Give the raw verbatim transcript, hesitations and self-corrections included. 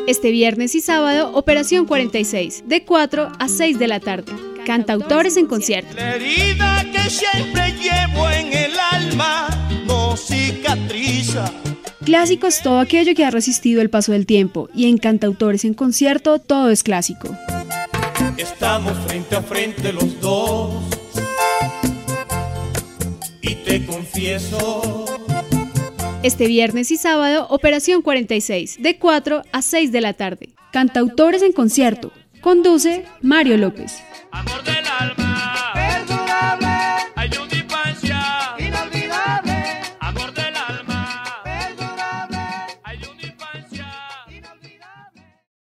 Este viernes y sábado, Operación cuarenta y seis, de cuatro a seis de la tarde. Cantautores en concierto. La herida que siempre llevo en el alma no cicatriza. Clásicos, todo aquello que ha resistido el paso del tiempo, y en Cantautores en concierto todo es clásico. Estamos frente a frente los dos y te confieso. Este viernes y sábado, Operación cuarenta y seis, de cuatro a seis de la tarde. Cantautores en concierto. Conduce Mario López. Amor de